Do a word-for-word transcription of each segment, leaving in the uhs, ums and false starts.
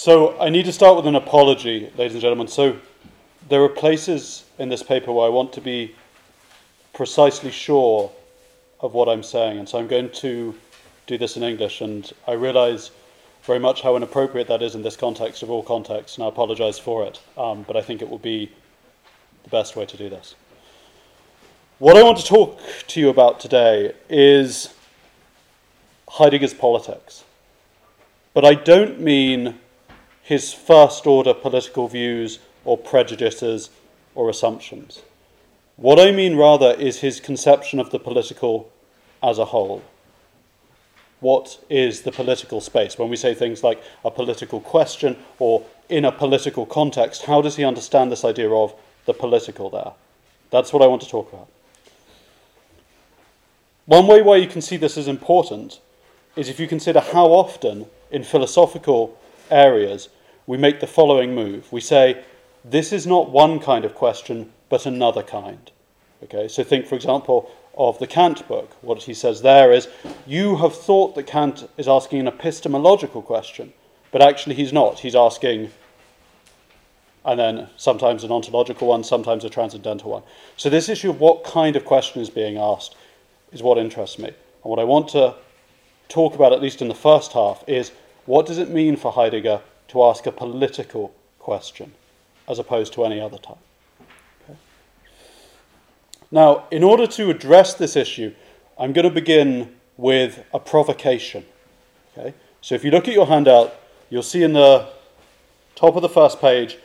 So I need to start with an apology, ladies and gentlemen. So there are places in this paper where I want to be precisely sure of what I'm saying, and so I'm going to do this in English, and I realise very much how inappropriate that is in this context of all contexts, and I apologise for it, um, but I think it will be the best way to do this. What I want to talk to you about today is Heidegger's politics, but I don't mean his first-order political views or prejudices or assumptions. What I mean rather is his conception of the political as a whole. What is the political space? When we say things like a political question or in a political context, how does he understand this idea of the political there? That's what I want to talk about. One way where you can see this as important is if you consider how often in philosophical areas we make the following move. We say, this is not one kind of question, but another kind. Okay, so think, for example, of the Kant book. What he says there is, you have thought that Kant is asking an epistemological question, but actually he's not. He's asking, and then sometimes an ontological one, sometimes a transcendental one. So this issue of what kind of question is being asked is what interests me. And what I want to talk about, at least in the first half, is what does it mean for Heidegger to ask a political question as opposed to any other type? Okay. Now, in order to address this issue, I'm going to begin with a provocation. Okay. So if you look at your handout, you'll see in the top of the first page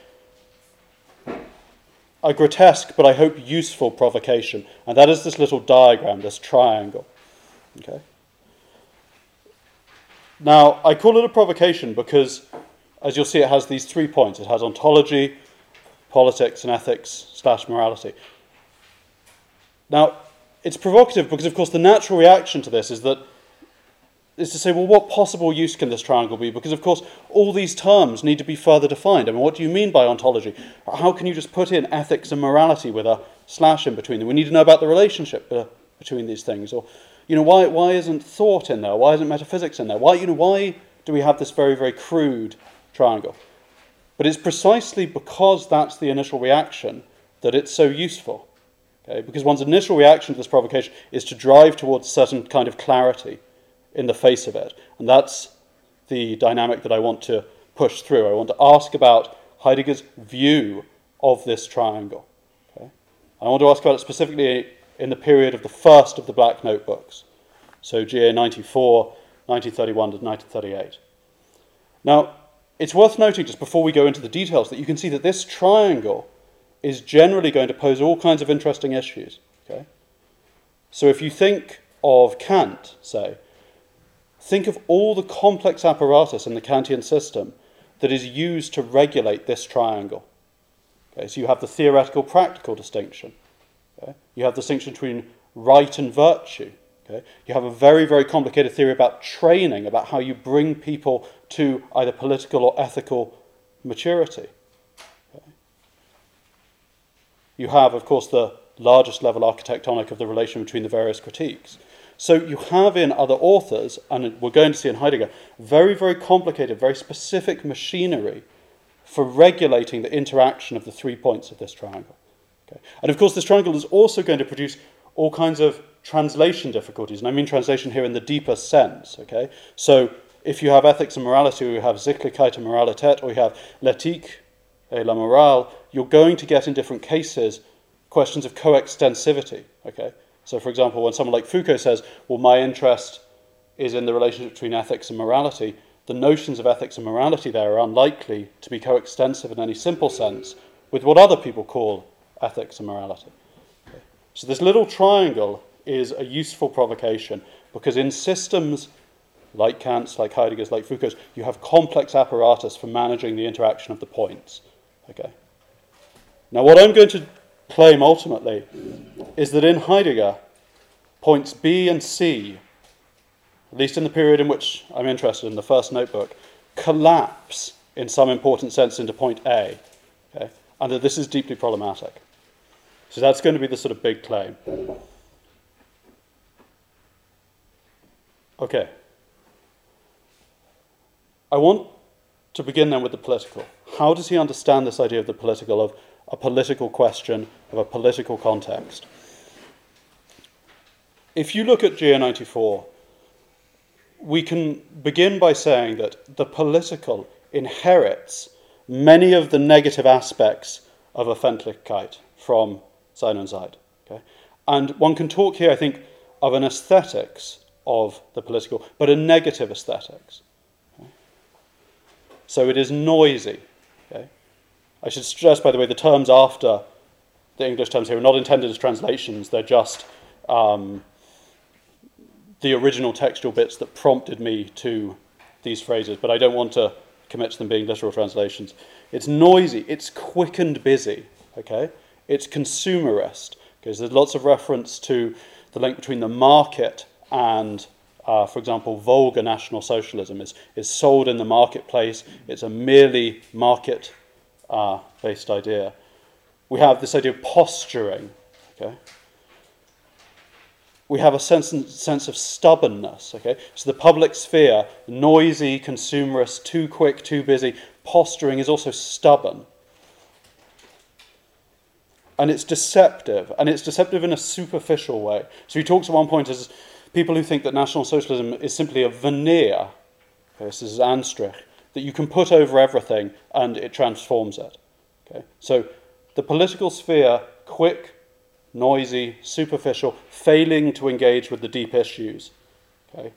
a grotesque but I hope useful provocation, and that is this little diagram, this triangle. Okay. Now, I call it a provocation because, as you'll see, it has these three points. It has ontology, politics, and ethics slash morality. Now, it's provocative because, of course, the natural reaction to this is that is to say, well, what possible use can this triangle be? Because, of course, all these terms need to be further defined. I mean, what do you mean by ontology? How can you just put in ethics and morality with a slash in between them? We need to know about the relationship uh, between these things. Or, you know, why why isn't thought in there? Why isn't metaphysics in there? Why, you know, why do we have this very, very crude triangle? But it's precisely because that's the initial reaction that it's so useful. Okay? Because one's initial reaction to this provocation is to drive towards a certain kind of clarity in the face of it. And that's the dynamic that I want to push through. I want to ask about Heidegger's view of this triangle. Okay? I want to ask about it specifically in the period of the first of the Black Notebooks. So G A ninety-four, nineteen thirty-one to nineteen thirty-eight. Now, it's worth noting, just before we go into the details, that you can see that this triangle is generally going to pose all kinds of interesting issues. Okay? So if you think of Kant, say, think of all the complex apparatus in the Kantian system that is used to regulate this triangle. Okay? So you have the theoretical-practical distinction. Okay? You have the distinction between right and virtue. Okay? You have a very, very complicated theory about training, about how you bring people to either political or ethical maturity. Okay? You have, of course, the largest level architectonic of the relation between the various critiques. So you have in other authors, and we're going to see in Heidegger, very, very complicated, very specific machinery for regulating the interaction of the three points of this triangle. Okay? And of course, this triangle is also going to produce all kinds of translation difficulties, and I mean translation here in the deeper sense. Okay? So if you have ethics and morality, or you have Sittlichkeit und Moralität, or you have l'éthique et la morale, you're going to get in different cases questions of coextensivity. Okay? So, for example, when someone like Foucault says, well, my interest is in the relationship between ethics and morality, the notions of ethics and morality there are unlikely to be coextensive in any simple sense with what other people call ethics and morality. Okay. So this little triangle is a useful provocation because in systems like Kant's, like Heidegger's, like Foucault's, you have complex apparatus for managing the interaction of the points. Okay. Now, what I'm going to claim ultimately is that in Heidegger, points B and C, at least in the period in which I'm interested in, the first notebook, collapse in some important sense into point A, okay? And that this is deeply problematic. So that's going to be the sort of big claim. Okay. I want to begin then with the political. How does he understand this idea of the political, of a political question, of a political context? If you look at G A ninety-four, we can begin by saying that the political inherits many of the negative aspects of Öffentlichkeit from Sein und Zeit. Okay? And one can talk here, I think, of an aesthetics of the political, but a negative aesthetics. Okay? So it is noisy. Okay? I should stress, by the way, the terms after the English terms here are not intended as translations, they're just um, the original textual bits that prompted me to these phrases, but I don't want to commit to them being literal translations. It's noisy, it's quick and busy, okay? It's consumerist, because there's lots of reference to the link between the market and, uh, for example, vulgar National Socialism is, is sold in the marketplace. It's a merely market-based uh, idea. We have this idea of posturing, okay? We have a sense, sense of stubbornness, okay? So the public sphere, noisy, consumerist, too quick, too busy. Posturing is also stubborn. And it's deceptive, and it's deceptive in a superficial way. So he talks at one point as people who think that National Socialism is simply a veneer, okay, this is Anstrich, that you can put over everything and it transforms it. Okay? So the political sphere, quick, noisy, superficial, failing to engage with the deep issues. Okay?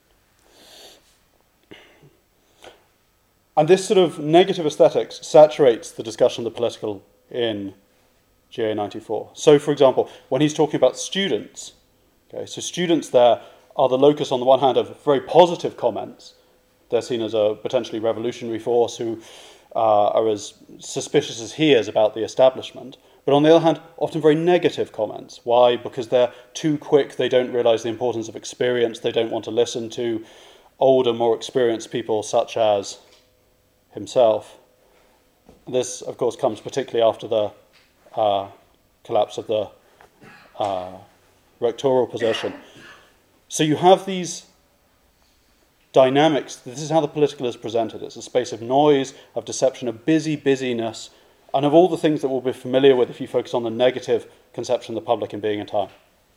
And this sort of negative aesthetics saturates the discussion of the political in G A ninety-four. So, for example, when he's talking about students, okay, so students there are the locus, on the one hand, of very positive comments. They're seen as a potentially revolutionary force who uh, are as suspicious as he is about the establishment. But on the other hand, often very negative comments. Why? Because they're too quick, they don't realise the importance of experience, they don't want to listen to older, more experienced people such as himself. This, of course, comes particularly after the uh, collapse of the uh, rectoral position. So you have these dynamics. This is how the political is presented. It's a space of noise, of deception, of busy busyness, and of all the things that we'll be familiar with if you focus on the negative conception of the public in being and time.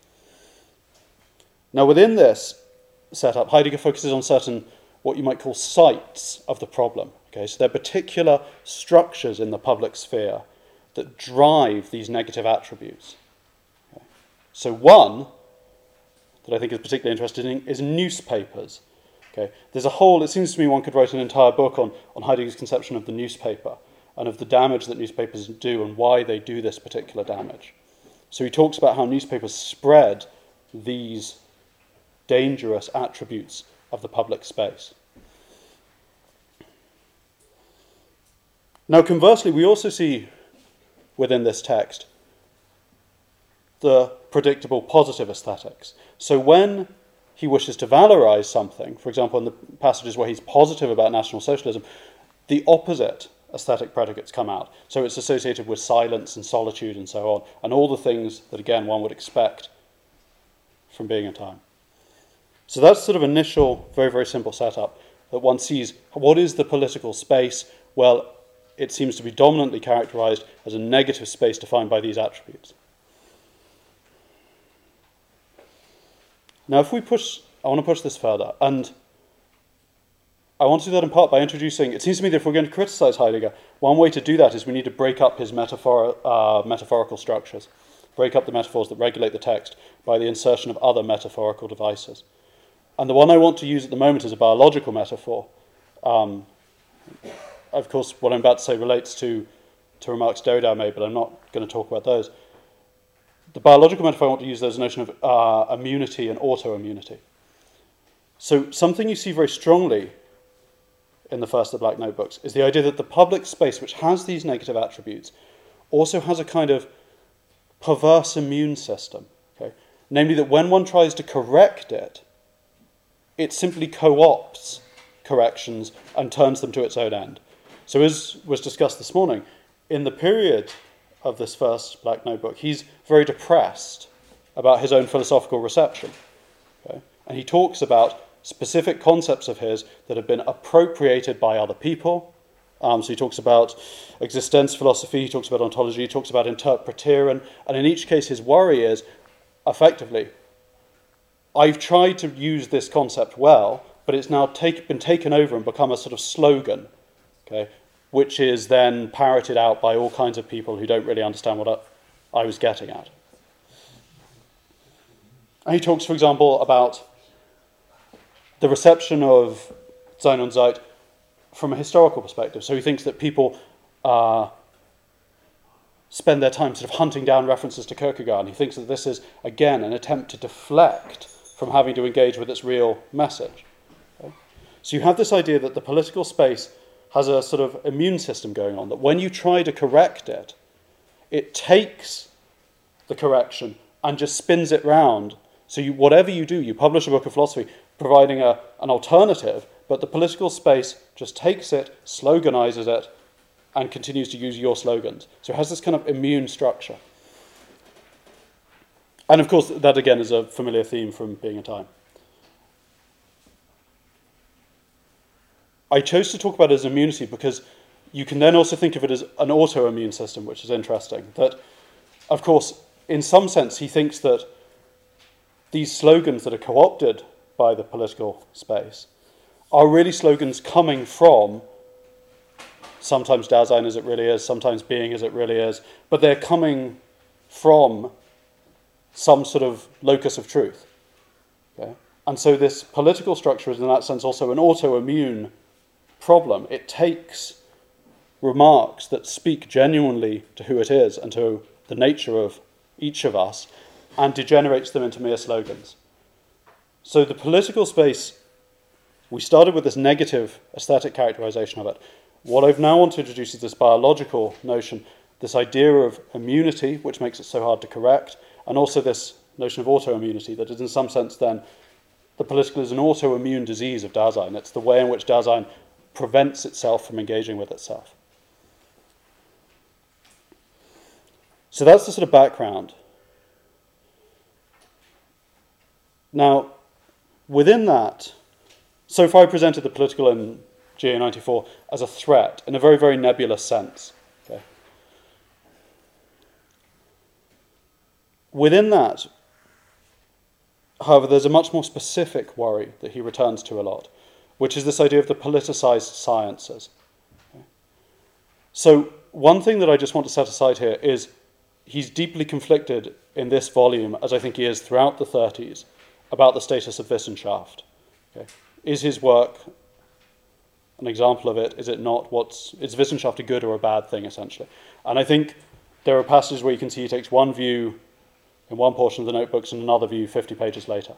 Now, within this setup, Heidegger focuses on certain, what you might call sites of the problem. Okay, so there are particular structures in the public sphere that drive these negative attributes. Okay. So one that I think is particularly interesting is newspapers. Okay. There's a whole, it seems to me one could write an entire book on, on Heidegger's conception of the newspaper and of the damage that newspapers do and why they do this particular damage. So he talks about how newspapers spread these dangerous attributes of the public space. Now, conversely, we also see within this text the predictable positive aesthetics. So when he wishes to valorize something, for example, in the passages where he's positive about National Socialism, the opposite aesthetic predicates come out. So it's associated with silence and solitude and so on, and all the things that, again, one would expect from being in time. So that's sort of initial, very, very simple setup, that one sees what is the political space. Well, it seems to be dominantly characterized as a negative space defined by these attributes. Now, if we push, I want to push this further, and I want to do that in part by introducing, it seems to me that if we're going to criticize Heidegger, one way to do that is we need to break up his metaphor, uh, metaphorical structures, break up the metaphors that regulate the text by the insertion of other metaphorical devices. And the one I want to use at the moment is a biological metaphor. Um, of course, what I'm about to say relates to, to remarks Derrida made, but I'm not going to talk about those. The biological metaphor I want to use is the notion of uh, immunity and autoimmunity. So something you see very strongly in the first of the Black Notebooks is the idea that the public space, which has these negative attributes, also has a kind of perverse immune system. Okay? Namely that when one tries to correct it, it simply co-opts corrections and turns them to its own end. So as was discussed this morning, in the period of this first Black Notebook, he's very depressed about his own philosophical reception. Okay? And he talks about specific concepts of his that have been appropriated by other people. Um, so he talks about existence philosophy, he talks about ontology, he talks about interpreteron, and in each case his worry is, effectively, I've tried to use this concept well, but it's now take, been taken over and become a sort of slogan, okay, which is then parroted out by all kinds of people who don't really understand what I, I was getting at. And he talks, for example, about the reception of Sein und Zeit from a historical perspective. So he thinks that people uh, spend their time sort of hunting down references to Kierkegaard, and he thinks that this is, again, an attempt to deflect from having to engage with its real message. Okay? So you have this idea that the political space has a sort of immune system going on, that when you try to correct it, it takes the correction and just spins it round. So you, whatever you do, you publish a book of philosophy providing a, an alternative, but the political space just takes it, sloganizes it, and continues to use your slogans. So it has this kind of immune structure. And of course, that again is a familiar theme from Being in Time. I chose to talk about it as immunity because you can then also think of it as an autoimmune system, which is interesting. That, of course, in some sense, he thinks that these slogans that are co-opted by the political space are really slogans coming from sometimes Dasein as it really is, sometimes being as it really is, but they're coming from some sort of locus of truth. Okay? And so this political structure is in that sense also an autoimmune problem. It takes remarks that speak genuinely to who it is and to the nature of each of us and degenerates them into mere slogans. So the political space, we started with this negative aesthetic characterization of it. What I've now want to introduce is this biological notion, this idea of immunity, which makes it so hard to correct, and also this notion of autoimmunity, that is in some sense then, the political is an autoimmune disease of Dasein. It's the way in which Dasein prevents itself from engaging with itself. So that's the sort of background. Now, within that, so far I presented the political in G A ninety-four as a threat in a very, very nebulous sense. Okay. Within that, however, there's a much more specific worry that he returns to a lot, which is this idea of the politicized sciences. Okay. So one thing that I just want to set aside here is he's deeply conflicted in this volume, as I think he is throughout the thirties, about the status of Wissenschaft. Okay. Is his work an example of it? Is it not? What's, is Wissenschaft a good or a bad thing, essentially? And I think there are passages where you can see he takes one view in one portion of the notebooks and another view fifty pages later.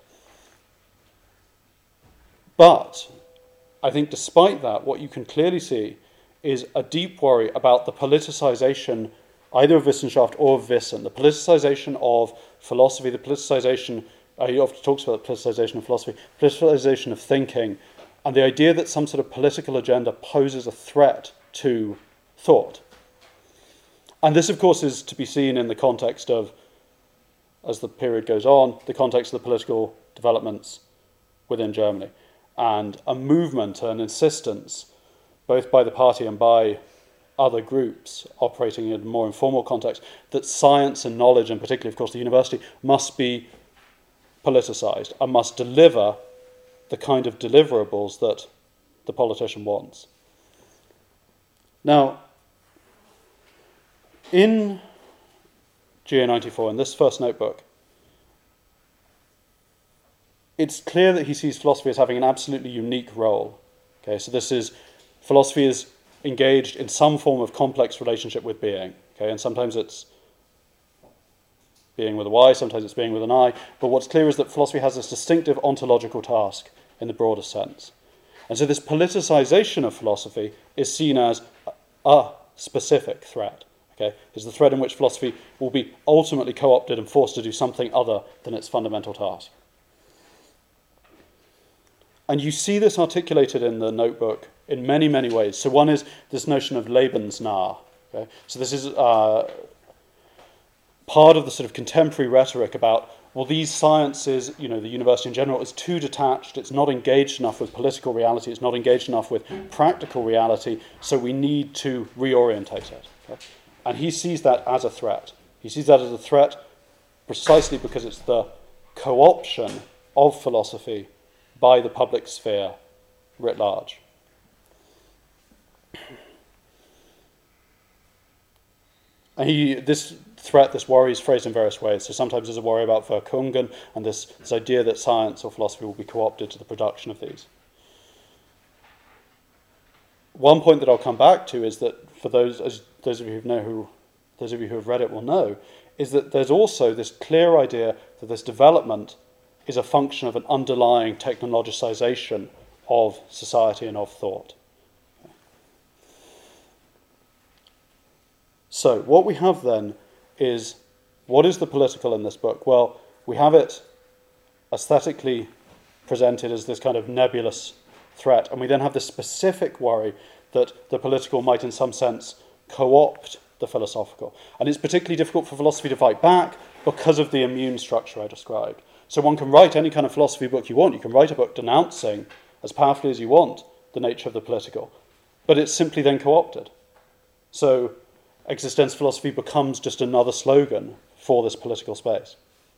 But I think despite that, what you can clearly see is a deep worry about the politicization either of Wissenschaft or of Wissen, the politicization of philosophy, the politicization, uh, he often talks about the politicization of philosophy, politicization of thinking, and the idea that some sort of political agenda poses a threat to thought. And this, of course, is to be seen in the context of, as the period goes on, the context of the political developments within Germany, and a movement, an insistence, both by the party and by other groups operating in a more informal context, that science and knowledge, and particularly, of course, the university, must be politicized and must deliver the kind of deliverables that the politician wants. Now, in G A ninety-four, in this first notebook, it's clear that he sees philosophy as having an absolutely unique role. Okay, so this is, philosophy is engaged in some form of complex relationship with being. Okay, and sometimes it's being with a Y, sometimes it's being with an I. But what's clear is that philosophy has this distinctive ontological task in the broadest sense. And so this politicization of philosophy is seen as a specific threat. Okay, is the threat in which philosophy will be ultimately co-opted and forced to do something other than its fundamental task. And you see this articulated in the notebook in many, many ways. So one is this notion of Lebensnah. Okay? So this is uh, part of the sort of contemporary rhetoric about well, these sciences, you know, the university in general, is too detached, it's not engaged enough with political reality, it's not engaged enough with practical reality, so we need to reorientate it. Okay? And he sees that as a threat. He sees that as a threat precisely because it's the co-option of philosophy by the public sphere writ large. And he, this threat, this worry is phrased in various ways. So sometimes there's a worry about Verkungen and this, this idea that science or philosophy will be co-opted to the production of these. One point that I'll come back to is that for those, as those of you who know who, those of you who have read it will know, is that there's also this clear idea that this development is a function of an underlying technologicization of society and of thought. So what we have then is, what is the political in this book? Well, we have it aesthetically presented as this kind of nebulous threat, and we then have this specific worry that the political might in some sense co-opt the philosophical. And it's particularly difficult for philosophy to fight back because of the immune structure I described. So one can write any kind of philosophy book you want. You can write a book denouncing, as powerfully as you want, the nature of the political. But it's simply then co-opted. So existential philosophy becomes just another slogan for this political space.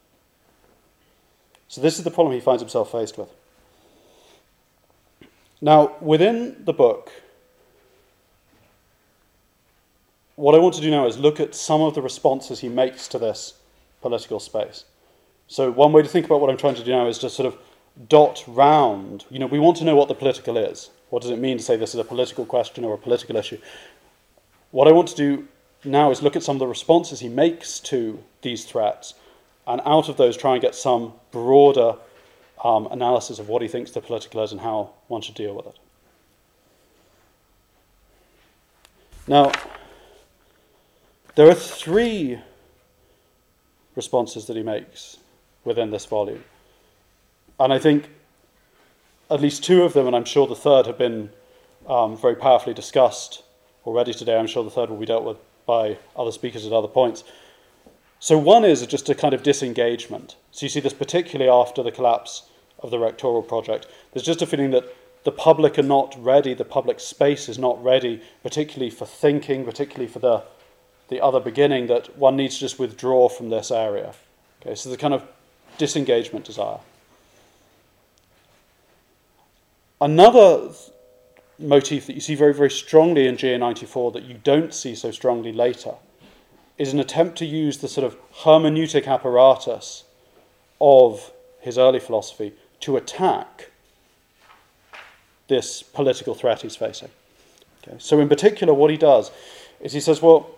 So this is the problem he finds himself faced with. Now, within the book, what I want to do now is look at some of the responses he makes to this political space. So one way to think about what I'm trying to do now is just sort of dot round. You know, we want to know what the political is. What does it mean to say this is a political question or a political issue? What I want to do now is look at some of the responses he makes to these threats, and out of those try and get some broader um, analysis of what he thinks the political is and how one should deal with it. Now, there are three responses that he makes within this volume. And I think at least two of them, and I'm sure the third, have been um, very powerfully discussed already today. I'm sure the third will be dealt with by other speakers at other points. So one is just a kind of disengagement. So you see this particularly after the collapse of the rectoral project. There's just a feeling that the public are not ready, the public space is not ready, particularly for thinking, particularly for the, the other beginning, that one needs to just withdraw from this area. Okay, so the kind of disengagement desire. Another th- motif that you see very, very strongly in G A ninety-four that you don't see so strongly later is an attempt to use the sort of hermeneutic apparatus of his early philosophy to attack this political threat he's facing. Okay, so in particular, what he does is he says, well,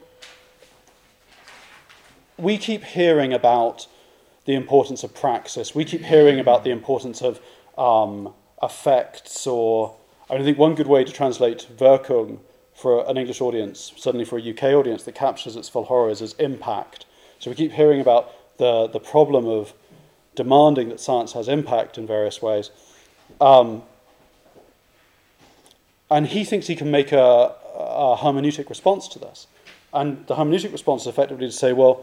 we keep hearing about the importance of praxis. We keep hearing about the importance of um, effects, or I think one good way to translate Wirkung for an English audience, certainly for a U K audience that captures its full horror, is as impact. So we keep hearing about the, the problem of demanding that science has impact in various ways. Um, and he thinks he can make a, a hermeneutic response to this. And the hermeneutic response is effectively to say, well,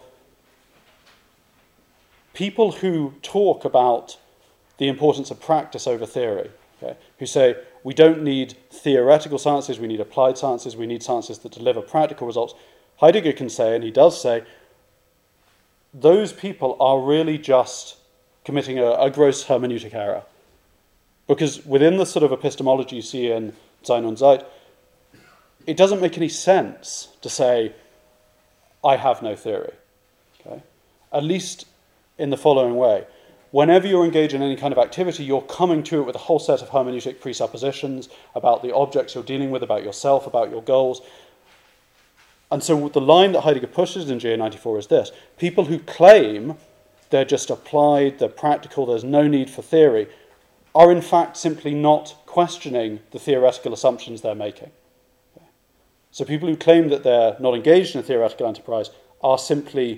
people who talk about the importance of practice over theory, okay, who say we don't need theoretical sciences, we need applied sciences, we need sciences that deliver practical results, Heidegger can say, and he does say, those people are really just committing a, a gross hermeneutic error. Because within the sort of epistemology you see in Sein und Zeit, it doesn't make any sense to say, I have no theory. Okay? At least in the following way. Whenever you're engaged in any kind of activity, you're coming to it with a whole set of hermeneutic presuppositions about the objects you're dealing with, about yourself, about your goals. And so the line that Heidegger pushes in G A ninety-four is this. People who claim they're just applied, they're practical, there's no need for theory, are in fact simply not questioning the theoretical assumptions they're making. Okay. So people who claim that they're not engaged in a theoretical enterprise are simply,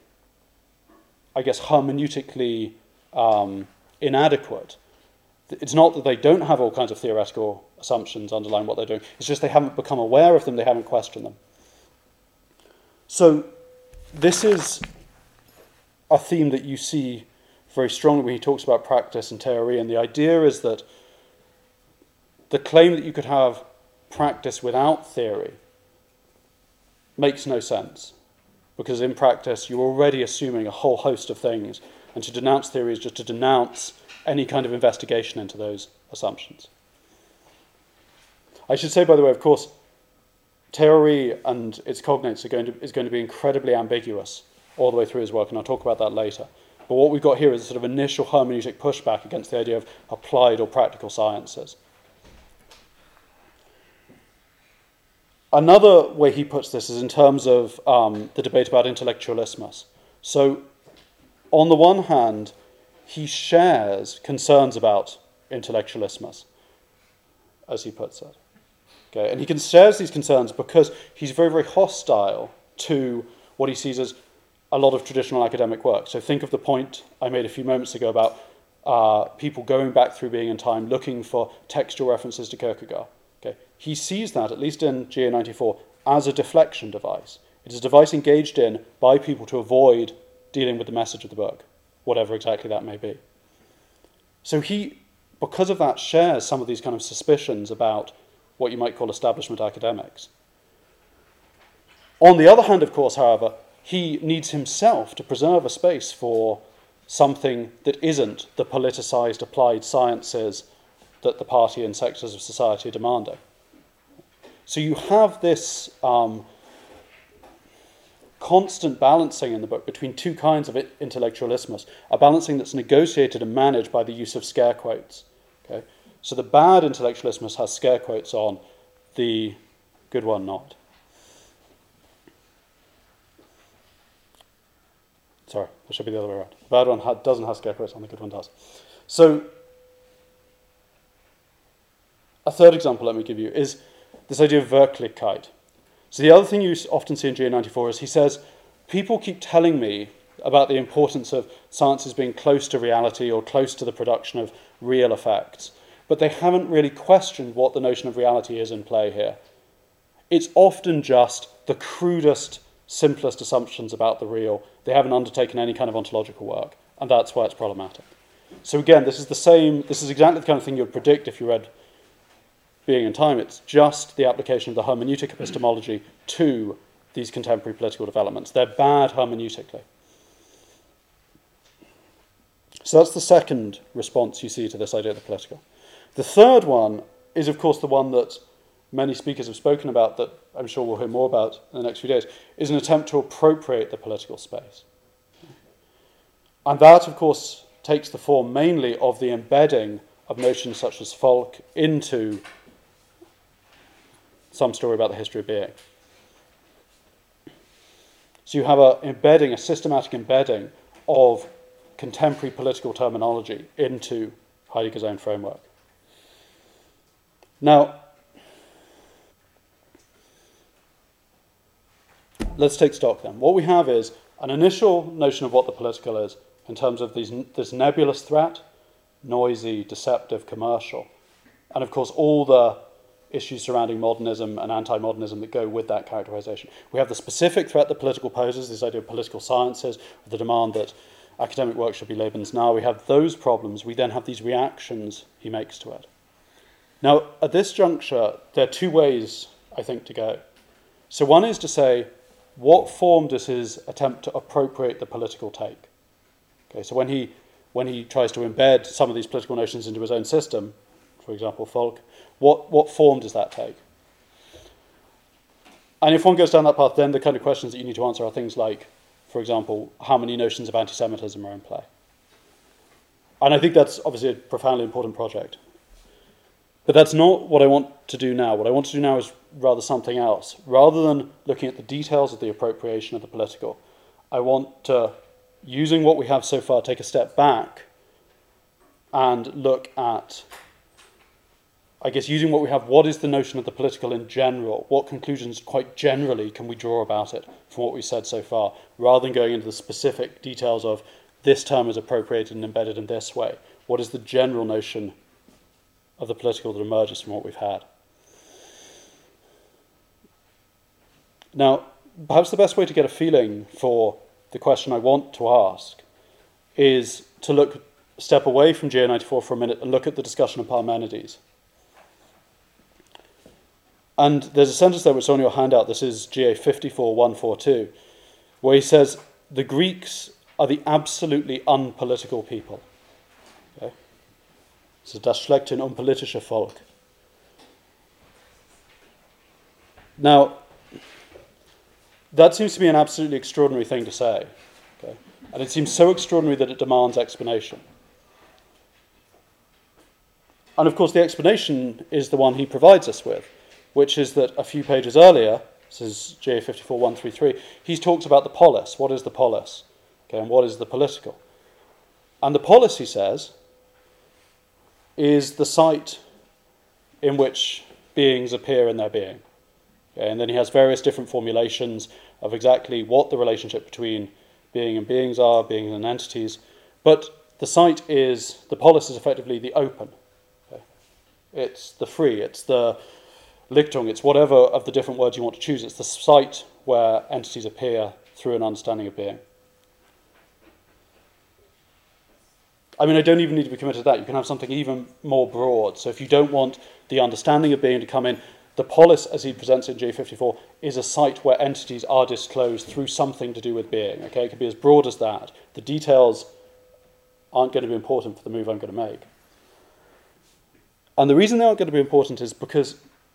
I guess, hermeneutically um, inadequate. It's not that they don't have all kinds of theoretical assumptions underlying what they're doing, it's just they haven't become aware of them, they haven't questioned them. So this is a theme that you see very strongly when he talks about practice and theory, and the idea is that the claim that you could have practice without theory makes no sense, because in practice you're already assuming a whole host of things, and to denounce theory is just to denounce any kind of investigation into those assumptions. I should say, by the way, of course, theory and its cognates are going to, is going to be incredibly ambiguous all the way through his work, and I'll talk about that later. But what we've got here is a sort of initial hermeneutic pushback against the idea of applied or practical sciences. Another way he puts this is in terms of um, the debate about intellectualismus. So, on the one hand, he shares concerns about intellectualismus, as he puts it. Okay, and he can shares these concerns because he's very, very hostile to what he sees as a lot of traditional academic work. So think of the point I made a few moments ago about uh, people going back through Being and Time, looking for textual references to Kierkegaard. Okay, he sees that, at least in G A ninety-four, as a deflection device. It is a device engaged in by people to avoid dealing with the message of the book, whatever exactly that may be. So he, because of that, shares some of these kind of suspicions about what you might call establishment academics. On the other hand, of course, however, he needs himself to preserve a space for something that isn't the politicized applied sciences that the party and sectors of society are demanding. So you have this um, constant balancing in the book between two kinds of intellectualismus, a balancing that's negotiated and managed by the use of scare quotes. Okay? So the bad intellectualismus has scare quotes on, the good one not. Sorry, it should be the other way around. The bad one ha- doesn't have scare quotes on, the good one does. So a third example let me give you is this idea of Wirklichkeit. So the other thing you often see in G A ninety-four is he says, people keep telling me about the importance of sciences being close to reality or close to the production of real effects, but they haven't really questioned what the notion of reality is in play here. It's often just the crudest, simplest assumptions about the real. They haven't undertaken any kind of ontological work, and that's why it's problematic. So again, this is the same, this is exactly the kind of thing you would predict if you read Being and Time. It's just the application of the hermeneutic epistemology to these contemporary political developments. They're bad hermeneutically. So that's the second response you see to this idea of the political. The third one is, of course, the one that many speakers have spoken about, that I'm sure we'll hear more about in the next few days, is an attempt to appropriate the political space. And that, of course, takes the form mainly of the embedding of notions such as folk into some story about the history of being. So you have an embedding, a systematic embedding of contemporary political terminology into Heidegger's own framework. Now, let's take stock then. What we have is an initial notion of what the political is in terms of these, this nebulous threat, noisy, deceptive, commercial, and of course all the issues surrounding modernism and anti-modernism that go with that characterization. We have the specific threat that political poses, this idea of political sciences, the demand that academic work should be Lebensnah. We have those problems. We then have these reactions he makes to it. Now, at this juncture, there are two ways, I think, to go. So one is to say, what form does his attempt to appropriate the political take? Okay, so when he, when he tries to embed some of these political notions into his own system, for example, folk, what, what form does that take? And if one goes down that path, then the kind of questions that you need to answer are things like, for example, how many notions of anti-Semitism are in play? And I think that's obviously a profoundly important project. But that's not what I want to do now. What I want to do now is rather something else. Rather than looking at the details of the appropriation of the political, I want to, using what we have so far, take a step back and look at, I guess, using what we have, what is the notion of the political in general? What conclusions quite generally can we draw about it from what we've said so far, rather than going into the specific details of this term is appropriated and embedded in this way? What is the general notion of the political that emerges from what we've had? Now, perhaps the best way to get a feeling for the question I want to ask is to look, step away from G A ninety-four for a minute and look at the discussion of Parmenides. And there's a sentence there which is on your handout. This is G A fifty-four one forty-two, where he says, the Greeks are the absolutely unpolitical people. Okay? So das schlechthin unpolitische Volk. Now, that seems to be an absolutely extraordinary thing to say. Okay? And it seems so extraordinary that it demands explanation. And of course, the explanation is the one he provides us with, which is that a few pages earlier, this is G A fifty-four one thirty-three, he's talked about the polis. What is the polis? Okay, and what is the political? And the polis, he says, is the site in which beings appear in their being. Okay, and then he has various different formulations of exactly what the relationship between being and beings are, beings and entities. But the site is, the polis is effectively the open. Okay? It's the free, it's the Lichtung, it's whatever of the different words you want to choose. It's the site where entities appear through an understanding of being. I mean, I don't even need to be committed to that. You can have something even more broad. So if you don't want the understanding of being to come in, the polis, as he presents it in G A fifty-four, is a site where entities are disclosed through something to do with being. Okay, it could be as broad as that. The details aren't going to be important for the move I'm going to make. And the reason they aren't going to be important is because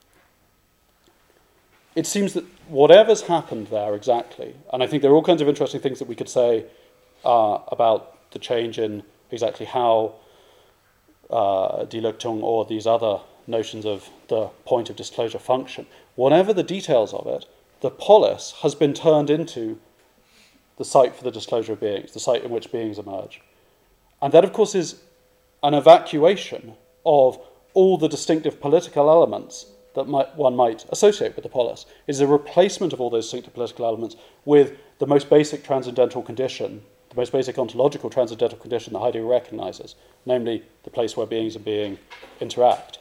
it seems that whatever's happened there exactly, and I think there are all kinds of interesting things that we could say uh, about the change in exactly how uh, Die Lichtung or these other notions of the point of disclosure function. Whatever the details of it, the polis has been turned into the site for the disclosure of beings, the site in which beings emerge. And that, of course, is an evacuation of all the distinctive political elements that might, one might associate with the polis. It is a replacement of all those distinctive political elements with the most basic transcendental condition, the most basic ontological transcendental condition that Heidegger recognizes, namely the place where beings and being interact.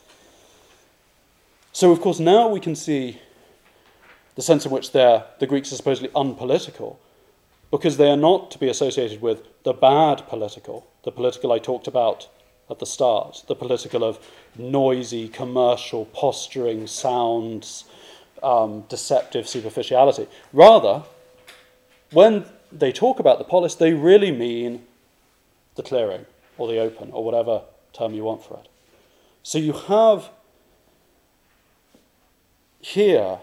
So, of course, now we can see the sense in which they're, the Greeks are supposedly unpolitical, because they are not to be associated with the bad political, the political I talked about at the start, the political of noisy, commercial, posturing, sounds, um, deceptive superficiality. Rather, when they talk about the polis, they really mean the clearing, or the open, or whatever term you want for it. So you have here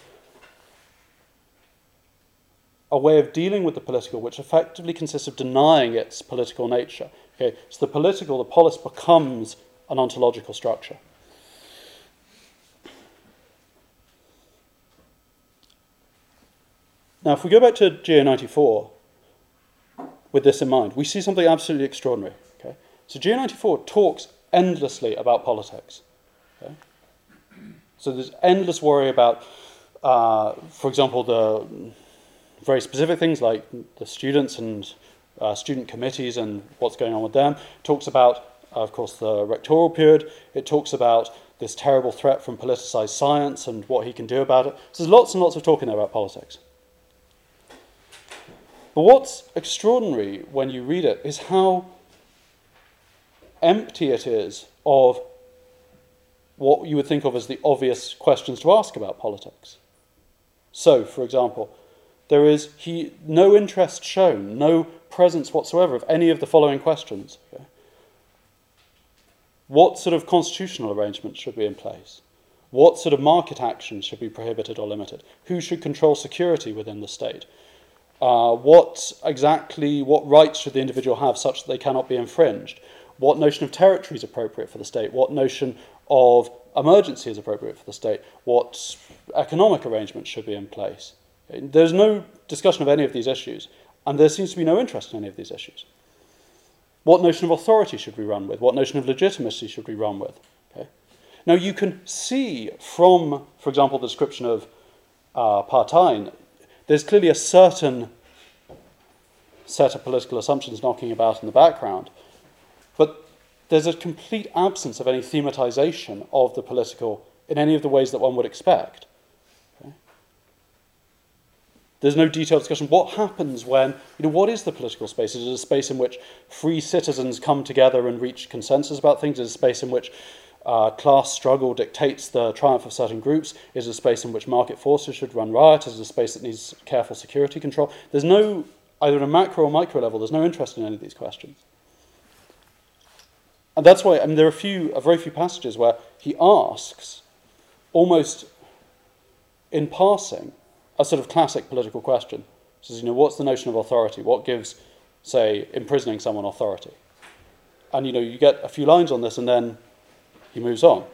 a way of dealing with the political which effectively consists of denying its political nature. Okay, so the political, the polis, becomes an ontological structure. Now, if we go back to G A ninety-four with this in mind, we see something absolutely extraordinary. Okay? So G A ninety-four talks endlessly about politics. Okay? So there's endless worry about, uh, for example, the very specific things like the students and uh, student committees and what's going on with them. It talks about, uh, of course, the rectoral period. It talks about this terrible threat from politicized science and what he can do about it. So there's lots and lots of talking there about politics. But what's extraordinary when you read it is how empty it is of what you would think of as the obvious questions to ask about politics. So, for example, there is he, no interest shown, no presence whatsoever of any of the following questions. Okay? What sort of constitutional arrangements should be in place? What sort of market actions should be prohibited or limited? Who should control security within the state? Uh, what exactly, what rights should the individual have such that they cannot be infringed? What notion of territory is appropriate for the state? What notion of emergency is appropriate for the state? What economic arrangements should be in place? There's no discussion of any of these issues, and there seems to be no interest in any of these issues. What notion of authority should we run with? What notion of legitimacy should we run with? Okay. Now you can see from, for example, the description of uh, Parteien, there's clearly a certain set of political assumptions knocking about in the background, but there's a complete absence of any thematization of the political in any of the ways that one would expect. Okay? There's no detailed discussion. What happens when, you know, what is the political space? Is it a space in which free citizens come together and reach consensus about things? Is it a space in which uh, class struggle dictates the triumph of certain groups? Is it a space in which market forces should run riot? Is it a space that needs careful security control? There's no, either at a macro or micro level, there's no interest in any of these questions. And that's why, I mean, there are a few, a very few passages where he asks, almost in passing, a sort of classic political question. He says, you know, what's the notion of authority? What gives, say, imprisoning someone authority? And, you know, you get a few lines on this and then he moves on.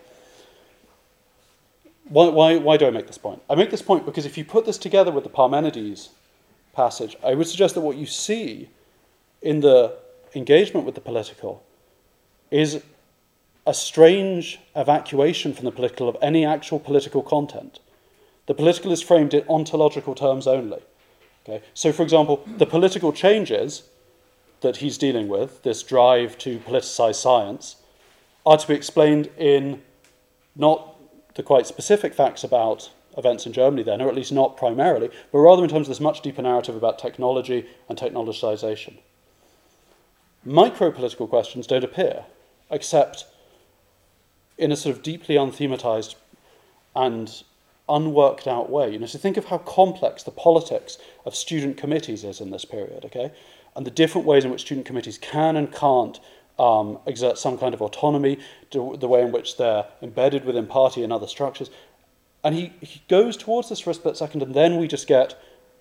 Why, why, why do I make this point? I make this point because if you put this together with the Parmenides passage, I would suggest that what you see in the engagement with the political is a strange evacuation from the political of any actual political content. The political is framed in ontological terms only. Okay? So, for example, the political changes that he's dealing with, this drive to politicize science, are to be explained in not the quite specific facts about events in Germany then, or at least not primarily, but rather in terms of this much deeper narrative about technology and technologization. Micro-political questions don't appear, except in a sort of deeply unthematized and unworked out way. You know, so think of how complex the politics of student committees is in this period, okay? And the different ways in which student committees can and can't um, exert some kind of autonomy, to the way in which they're embedded within party and other structures. And he, he goes towards this for a split second, and then we just get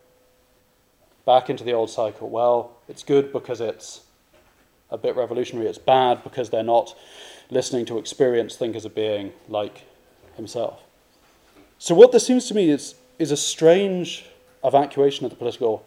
back into the old cycle. Well, it's good because it's a bit revolutionary. It's bad because they're not listening to experienced thinkers of being like himself. So what this seems to me is, is a strange evacuation of the political,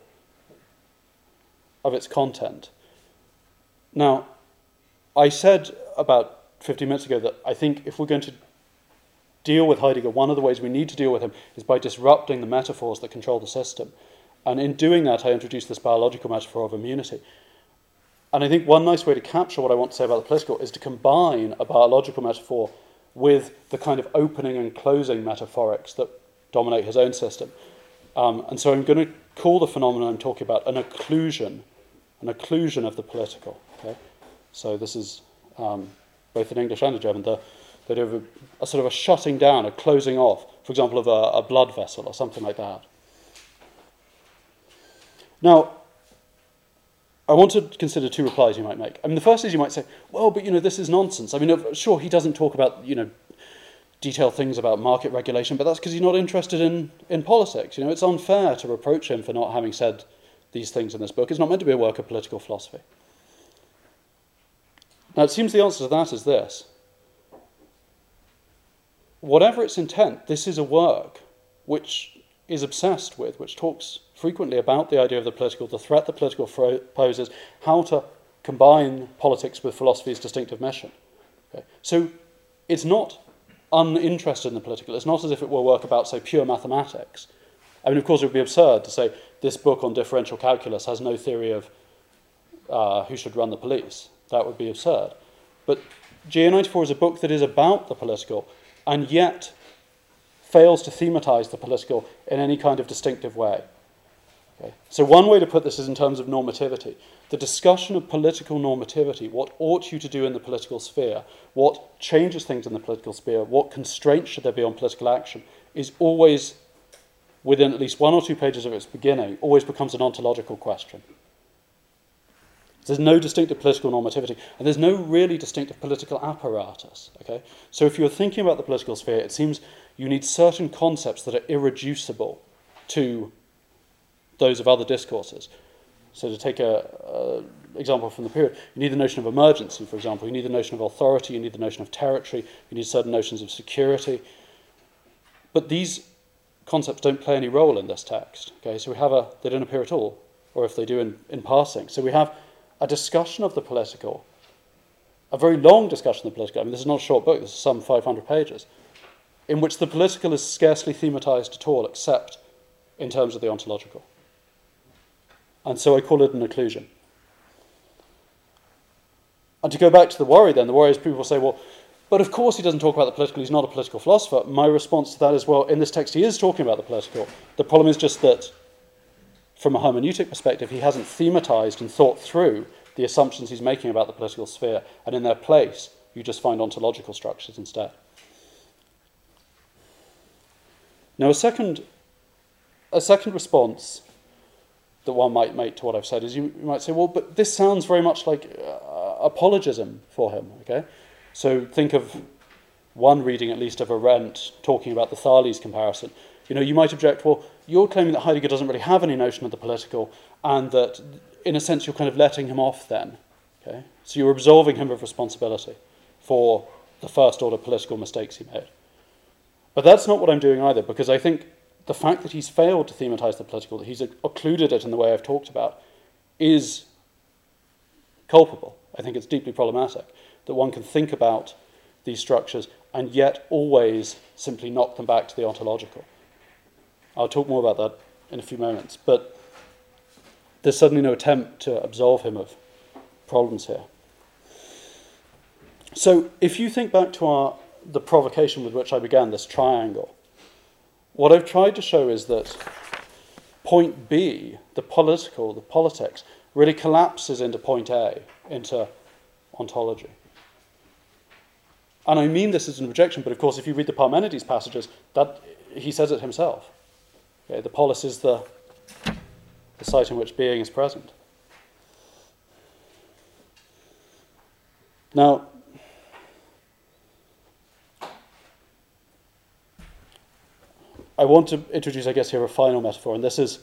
of its content. Now, I said about fifteen minutes ago that I think if we're going to deal with Heidegger, one of the ways we need to deal with him is by disrupting the metaphors that control the system. And in doing that, I introduced this biological metaphor of immunity. And I think one nice way to capture what I want to say about the political is to combine a biological metaphor with the kind of opening and closing metaphorics that dominate his own system. Um, and so I'm going to call the phenomenon I'm talking about an occlusion, an occlusion of the political. Okay? So this is, um, both in English and in German, the, the idea of a, a sort of a shutting down, a closing off, for example, of a, a blood vessel or something like that. Now, I want to consider two replies you might make. I mean, the first is you might say, well, but, you know, this is nonsense. I mean, sure, he doesn't talk about, you know, detailed things about market regulation, but that's because he's not interested in, in politics. You know, it's unfair to reproach him for not having said these things in this book. It's not meant to be a work of political philosophy. Now, it seems the answer to that is this. Whatever its intent, this is a work which is obsessed with, which talks frequently about the idea of the political, the threat the political poses, how to combine politics with philosophy's distinctive mission. Okay? So it's not uninterested in the political. It's not as if it were work about, say, pure mathematics. I mean, of course, it would be absurd to say this book on differential calculus has no theory of uh, who should run the police. That would be absurd. But G A ninety-four is a book that is about the political and yet fails to thematize the political in any kind of distinctive way. Okay. So one way to put this is in terms of normativity. The discussion of political normativity, what ought you to do in the political sphere, what changes things in the political sphere, what constraints should there be on political action, is always, within at least one or two pages of its beginning, always becomes an ontological question. There's no distinctive political normativity, and there's no really distinctive political apparatus. Okay? So if you're thinking about the political sphere, it seems you need certain concepts that are irreducible to those of other discourses. So to take an example from the period, you need the notion of emergency, for example. You need the notion of authority, you need the notion of territory, you need certain notions of security. But these concepts don't play any role in this text. Okay? So we have a, they don't appear at all, or if they do, in, in passing. So we have a discussion of the political, a very long discussion of the political. I mean, this is not a short book, this is some five hundred pages, in which the political is scarcely thematized at all, except in terms of the ontological. And so I call it an occlusion. And to go back to the worry then, the worry is people say, well, but of course he doesn't talk about the political, he's not a political philosopher. My response to that is, well, in this text he is talking about the political. The problem is just that from a hermeneutic perspective, he hasn't thematized and thought through the assumptions he's making about the political sphere, and in their place, you just find ontological structures instead. Now, a second, a second response that one might make to what I've said is you, you might say, well, but this sounds very much like uh, apologism for him, okay? So think of one reading, at least, of Arendt talking about the Thales comparison. You know, you might object, well, you're claiming that Heidegger doesn't really have any notion of the political, and that, in a sense, you're kind of letting him off then, okay? So you're absolving him of responsibility for the first-order political mistakes he made. But that's not what I'm doing either, because I think the fact that he's failed to thematize the political, that he's occluded it in the way I've talked about, is culpable. I think it's deeply problematic that one can think about these structures and yet always simply knock them back to the ontological. I'll talk more about that in a few moments, but there's certainly no attempt to absolve him of problems here. So if you think back to our the provocation with which I began, this triangle, what I've tried to show is that point B, the political, the politics, really collapses into point A, into ontology. And I mean this as an objection, but of course if you read the Parmenides passages, that he says it himself. Okay, the polis is the, the site in which being is present. Now, I want to introduce, I guess, here a final metaphor, and this is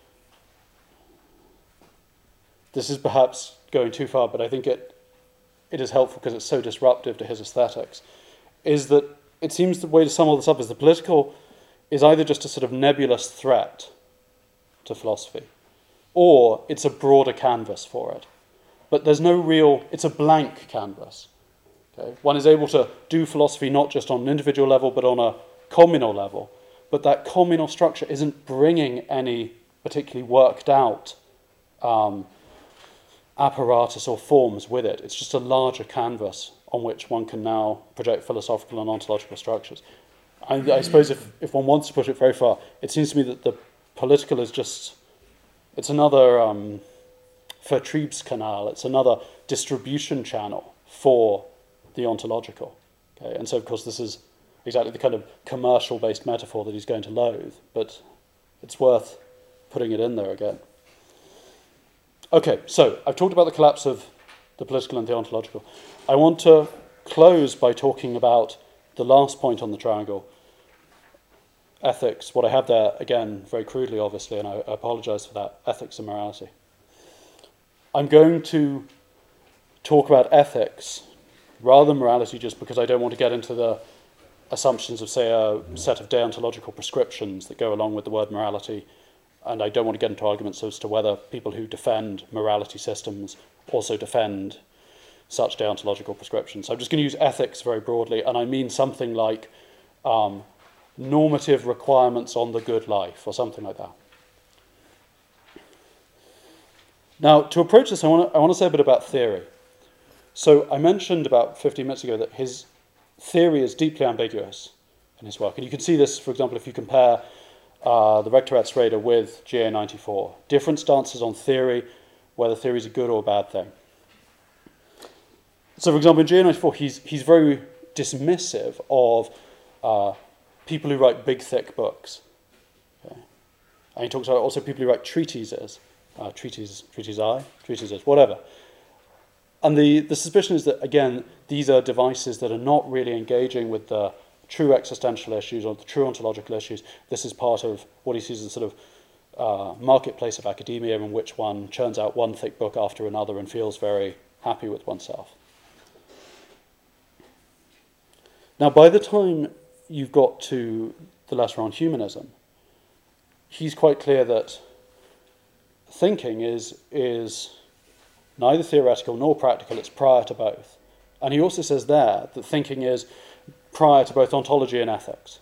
this is perhaps going too far, but I think it it is helpful because it's so disruptive to his aesthetics, is that it seems the way to sum all this up is the political is either just a sort of nebulous threat to philosophy, or it's a broader canvas for it. But there's no real, it's a blank canvas. Okay? One is able to do philosophy not just on an individual level, but on a communal level. But that communal structure isn't bringing any particularly worked out um, apparatus or forms with it. It's just a larger canvas on which one can now project philosophical and ontological structures. I, I suppose if, if one wants to push it very far, it seems to me that the political is just, it's another um, Vertriebskanal, it's another distribution channel for the ontological. Okay? And so, of course, this is exactly the kind of commercial-based metaphor that he's going to loathe, but it's worth putting it in there again. Okay, so I've talked about the collapse of the political and the ontological. I want to close by talking about the last point on the triangle, ethics. What I have there, again, very crudely, obviously, and I, I apologize for that, ethics and morality. I'm going to talk about ethics rather than morality just because I don't want to get into the assumptions of, say, a set of deontological prescriptions that go along with the word morality, and I don't want to get into arguments as to whether people who defend morality systems also defend such deontological prescriptions. So I'm just going to use ethics very broadly, and I mean something like um, normative requirements on the good life, or something like that. Now, to approach this, I want to, I want to say a bit about theory. So I mentioned about fifteen minutes ago that his theory is deeply ambiguous in his work. And you can see this, for example, if you compare uh, the Rectorratsrede with G A ninety-four. Different stances on theory, whether theory is a good or a bad thing. So, for example, in G A ninety-four, he's, he's very dismissive of uh, people who write big, thick books. Okay? And he talks about also people who write treatises, uh, treatises, treatises, treatises, whatever. And the, the suspicion is that, again, these are devices that are not really engaging with the true existential issues or the true ontological issues. This is part of what he sees as a sort of uh, marketplace of academia in which one churns out one thick book after another and feels very happy with oneself. Now, by the time you've got to the letter on humanism, he's quite clear that thinking is is neither theoretical nor practical, it's prior to both. And he also says there that thinking is prior to both ontology and ethics.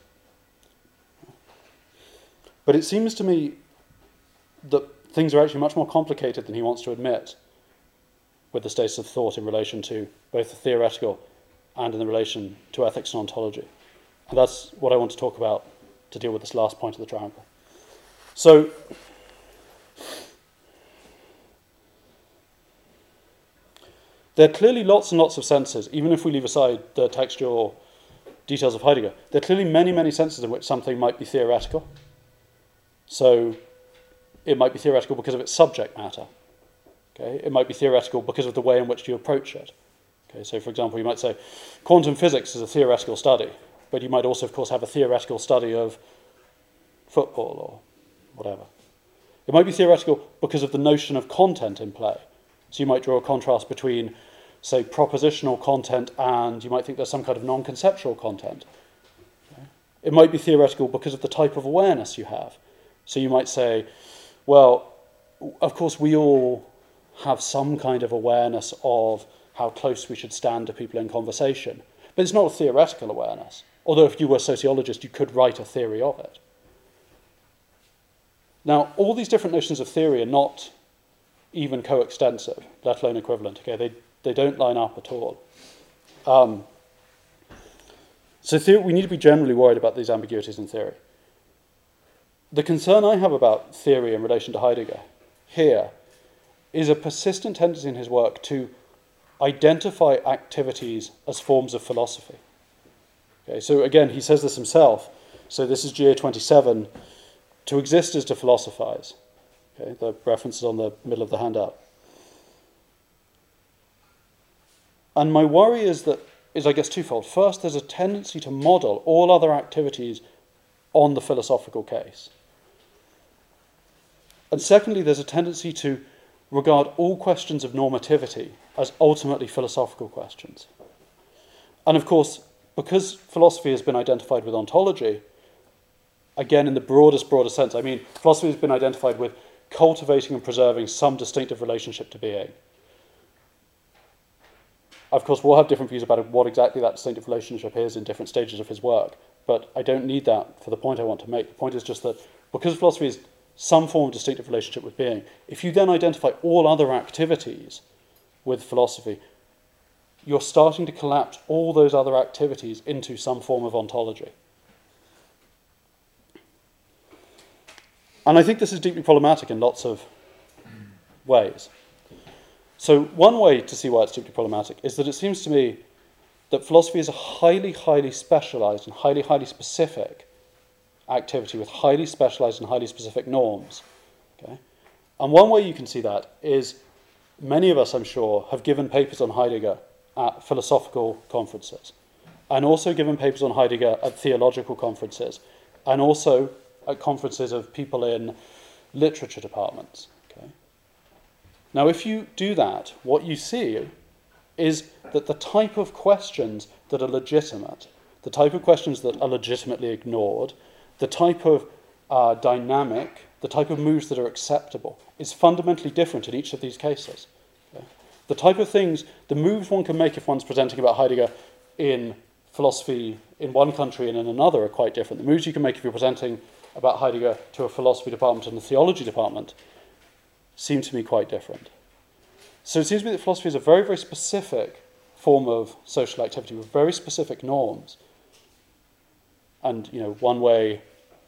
But it seems to me that things are actually much more complicated than he wants to admit with the status of thought in relation to both the theoretical and in the relation to ethics and ontology. And that's what I want to talk about to deal with this last point of the triangle. So, There are clearly lots and lots of senses, even if we leave aside the textual details of Heidegger. There are clearly many, many senses in which something might be theoretical. So it might be theoretical because of its subject matter. Okay? It might be theoretical because of the way in which you approach it. Okay? So, for example, you might say quantum physics is a theoretical study, but you might also, of course, have a theoretical study of football or whatever. It might be theoretical because of the notion of content in play. So you might draw a contrast between, say, propositional content and you might think there's some kind of non-conceptual content. Okay? It might be theoretical because of the type of awareness you have. So you might say, well, of course we all have some kind of awareness of how close we should stand to people in conversation. But it's not a theoretical awareness. Although if you were a sociologist, you could write a theory of it. Now, all these different notions of theory are not even coextensive, let alone equivalent. Okay, they they don't line up at all. Um, so theory, we need to be generally worried about these ambiguities in theory. The concern I have about theory in relation to Heidegger here is a persistent tendency in his work to identify activities as forms of philosophy. Okay, so again, he says this himself. So this is G A twenty-seven. To exist is to philosophize. Okay, the reference is on the middle of the handout. And my worry is that is, I guess, twofold. First, there's a tendency to model all other activities on the philosophical case. And secondly, there's a tendency to regard all questions of normativity as ultimately philosophical questions. And of course, because philosophy has been identified with ontology, again, in the broadest, broadest sense, I mean, philosophy has been identified with cultivating and preserving some distinctive relationship to being. Of course, we'll have different views about what exactly that distinctive relationship is in different stages of his work, but I don't need that for the point I want to make. The point is just that because philosophy is some form of distinctive relationship with being, if you then identify all other activities with philosophy, you're starting to collapse all those other activities into some form of ontology. And I think this is deeply problematic in lots of ways. So one way to see why it's deeply problematic is that it seems to me that philosophy is a highly, highly specialized and highly, highly specific activity with highly specialized and highly specific norms. Okay? And one way you can see that is many of us, I'm sure, have given papers on Heidegger at philosophical conferences, and also given papers on Heidegger at theological conferences, and also at conferences of people in literature departments. Okay? Now, if you do that, what you see is that the type of questions that are legitimate, the type of questions that are legitimately ignored, the type of uh, dynamic, the type of moves that are acceptable, is fundamentally different in each of these cases. Okay? The type of things, the moves one can make if one's presenting about Heidegger in philosophy in one country and in another are quite different. The moves you can make if you're presenting about Heidegger to a philosophy department and a theology department seem to me quite different. So it seems to me that philosophy is a very, very specific form of social activity with very specific norms. And, you know, one way,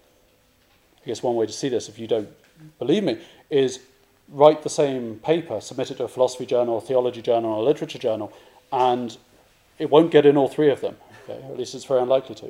I guess one way to see this, if you don't believe me, is write the same paper, submit it to a philosophy journal, a theology journal, or a literature journal, and it won't get in all three of them. Okay? Or at least it's very unlikely to.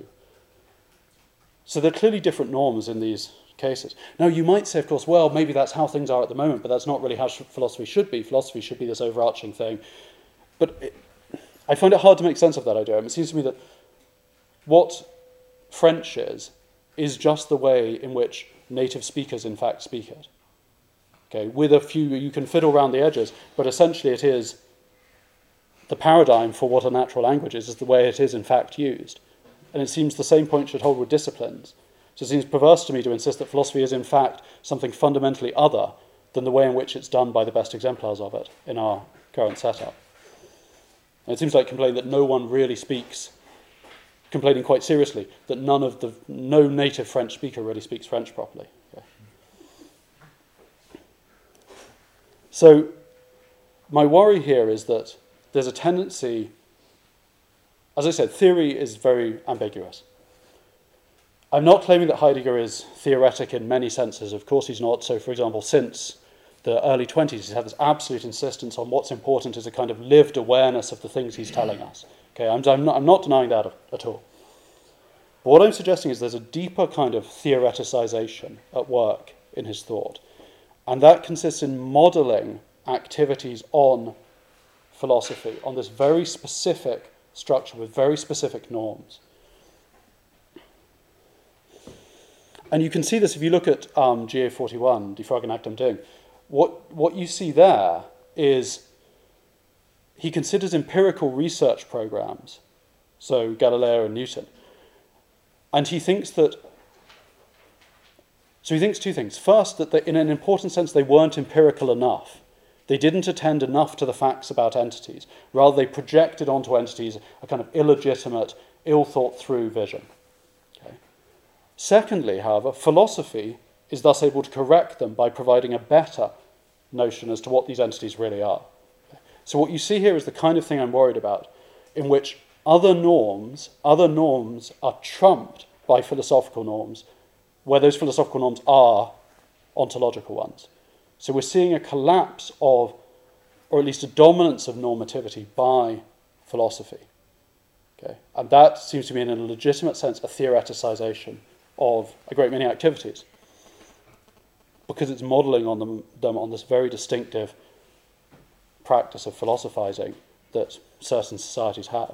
So there are clearly different norms in these cases. Now, you might say, of course, well, maybe that's how things are at the moment, but that's not really how sh- philosophy should be. Philosophy should be this overarching thing. But it, I find it hard to make sense of that idea. I mean, it seems to me that what French is, is just the way in which native speakers, in fact, speak it. Okay, with a few, you can fiddle around the edges, but essentially it is the paradigm for what a natural language is, is the way it is, in fact, used. And it seems the same point should hold with disciplines. So it seems perverse to me to insist that philosophy is, in fact, something fundamentally other than the way in which it's done by the best exemplars of it in our current setup. And it seems like complaining that no one really speaks, complaining quite seriously, that none of the, no native French speaker really speaks French properly. Okay. So my worry here is that there's a tendency, as I said, theory is very ambiguous. I'm not claiming that Heidegger is theoretic in many senses. Of course he's not. So, for example, since the early twenties, he's had this absolute insistence on what's important is a kind of lived awareness of the things he's telling us. Okay, I'm, I'm, not, I'm not denying that at all. But what I'm suggesting is there's a deeper kind of theoreticization at work in his thought, and that consists in modeling activities on philosophy, on this very specific structure with very specific norms. And you can see this if you look at um, G A forty-one, Die Frage nach dem Ding. What, what you see there is he considers empirical research programs, so Galileo and Newton, and he thinks that, so he thinks two things. First, that they, in an important sense they weren't empirical enough. They didn't attend enough to the facts about entities. Rather, they projected onto entities a kind of illegitimate, ill-thought-through vision. Okay. Secondly, however, philosophy is thus able to correct them by providing a better notion as to what these entities really are. Okay. So what you see here is the kind of thing I'm worried about, in which other norms, other norms are trumped by philosophical norms, where those philosophical norms are ontological ones. So we're seeing a collapse of, or at least a dominance of normativity by philosophy. Okay? And that seems to be, in a legitimate sense, a theoreticization of a great many activities, because it's modeling on them, them on this very distinctive practice of philosophizing that certain societies have.